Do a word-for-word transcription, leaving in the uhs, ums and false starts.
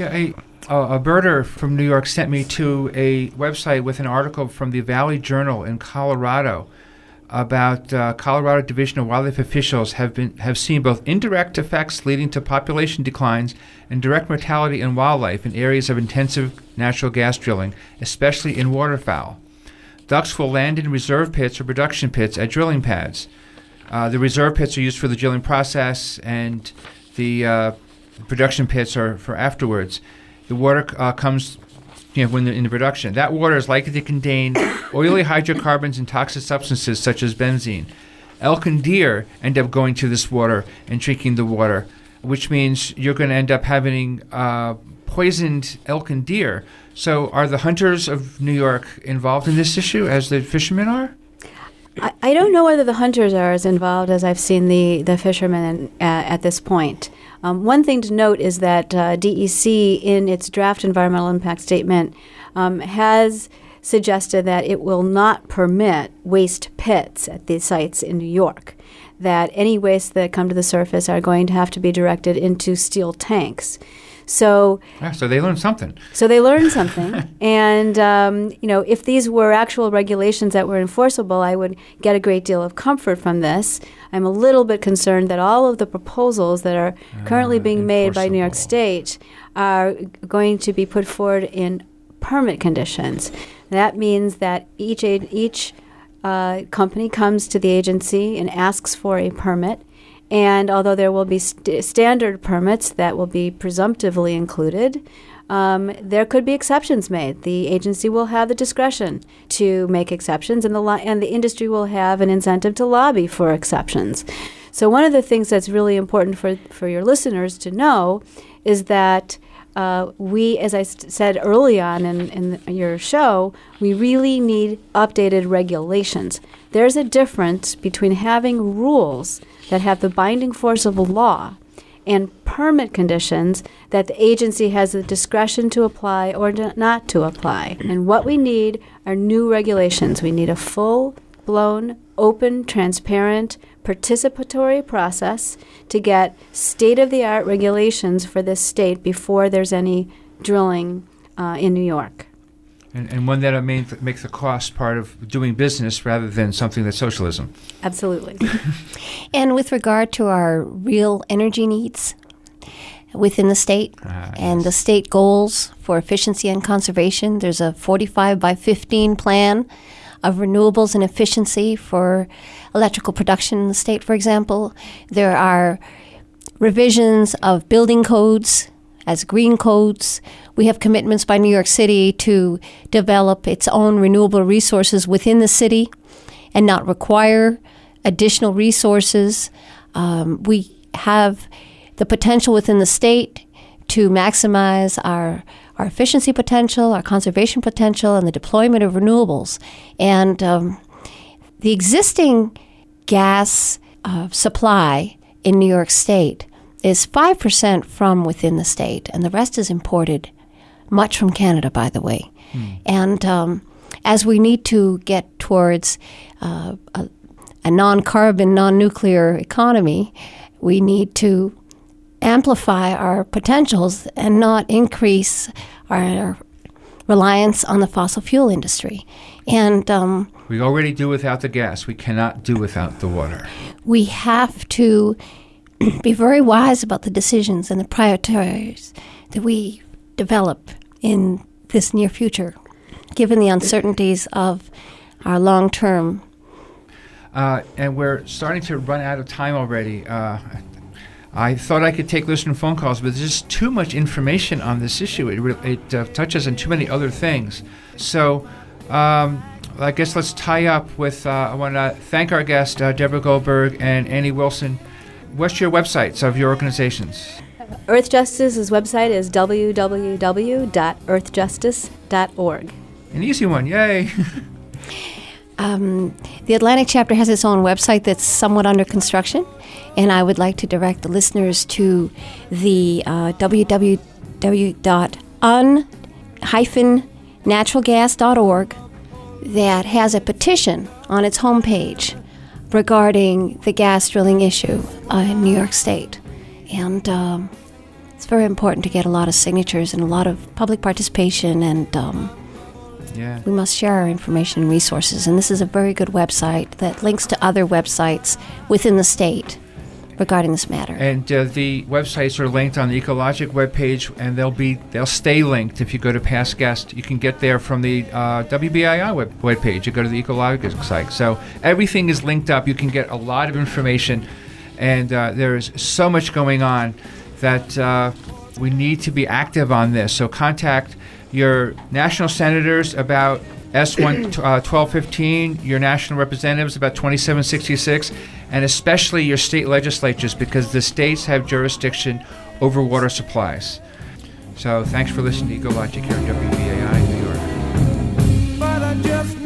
Yeah, a, a, a birder from New York sent me to a website with an article from the Valley Journal in Colorado about uh, Colorado Division of Wildlife officials have been have seen both indirect effects leading to population declines and direct mortality in wildlife in areas of intensive natural gas drilling, especially in waterfowl. Ducks will land in reserve pits or production pits at drilling pads. Uh, the reserve pits are used for the drilling process, and the uh, production pits are for afterwards. The water uh, comes You know, when they're in the production. That water is likely to contain oily hydrocarbons and toxic substances such as benzene. Elk and deer end up going to this water and drinking the water, which means you're going to end up having uh, poisoned elk and deer. So are the hunters of New York involved in this issue as the fishermen are? I, I don't know whether the hunters are as involved as I've seen the, the fishermen uh, at this point. Um, one thing to note is that uh, D E C, in its draft environmental impact statement, um, has suggested that it will not permit waste pits at these sites in New York, that any waste that come to the surface are going to have to be directed into steel tanks. So, yeah, so they learned something. So they learned something. And, um, you know, if these were actual regulations that were enforceable, I would get a great deal of comfort from this. I'm a little bit concerned that all of the proposals that are uh, currently being made by New York State are going to be put forward in permit conditions. That means that each each uh, company comes to the agency and asks for a permit. And although there will be st- standard permits that will be presumptively included, um, there could be exceptions made. The agency will have the discretion to make exceptions, and the lo- and the industry will have an incentive to lobby for exceptions. So one of the things that's really important for, for your listeners to know is that uh, we, as I st- said early on in, in your show, we really need updated regulations. There's a difference between having rules that have the binding force of a law and permit conditions that the agency has the discretion to apply or to not to apply. And what we need are new regulations. We need a full-blown, open, transparent, participatory process to get state-of-the-art regulations for this state before there's any drilling uh, in New York. And, and one that main th- makes the cost part of doing business rather than something that's socialism. Absolutely. And with regard to our real energy needs within the state ah, and yes. the state goals for efficiency and conservation, there's a forty-five by fifteen plan of renewables and efficiency for electrical production in the state, for example. There are revisions of building codes as green codes. We have commitments by New York City to develop its own renewable resources within the city and not require additional resources. Um, we have the potential within the state to maximize our our efficiency potential, our conservation potential, and the deployment of renewables. And um, the existing gas uh, supply in New York State is five percent from within the state, and the rest is imported, much from Canada, by the way. Hmm. And um, as we need to get towards uh, a, a non-carbon, non-nuclear economy, we need to amplify our potentials and not increase our reliance on the fossil fuel industry. And um, we already do without the gas. We cannot do without the water. We have to be very wise about the decisions and the priorities that we develop in this near future, given the uncertainties of our long-term. Uh, and we're starting to run out of time already. Uh, I thought I could take listener phone calls, but there's just too much information on this issue. It, re- it uh, touches on too many other things. So um, I guess let's tie up with, uh, I want to thank our guest, uh, Deborah Goldberg and Annie Wilson. What's your websites of your organizations? Earthjustice's website is w w w dot earth justice dot org. An easy one, yay. um, the Atlantic chapter has its own website that's somewhat under construction, and I would like to direct the listeners to the uh, w w w dot un dash natural gas dot org that has a petition on its homepage regarding the gas drilling issue uh, in New York State. And um, It's very important to get a lot of signatures and a lot of public participation, and um, yeah. we must share our information and resources. And this is a very good website that links to other websites within the state regarding this matter. And uh, the websites are linked on the Ecologic webpage, and they'll be they'll stay linked if you go to Past Guest. You can get there from the uh, W B I I web webpage. You go to the Ecologic site. So everything is linked up. You can get a lot of information, and uh, there is so much going on that uh, we need to be active on this. So contact your national senators about S one twelve fifteen, your national representatives about twenty-seven sixty-six, and especially your state legislatures, because the states have jurisdiction over water supplies. So thanks for listening to Ecologic here at W B A I New York. But I just